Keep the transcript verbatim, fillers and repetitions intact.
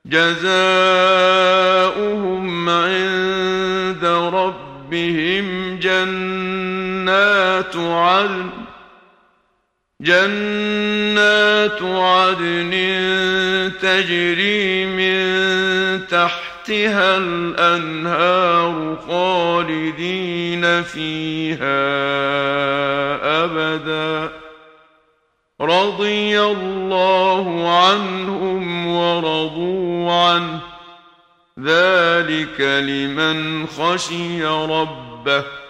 جزاؤهم عند ربهم جنات عدن جنات عدن تجري من تحتها الأنهار خالدين فيها أبدا رضي الله عنهم ورضوا عنه ذلك لمن خشي ربه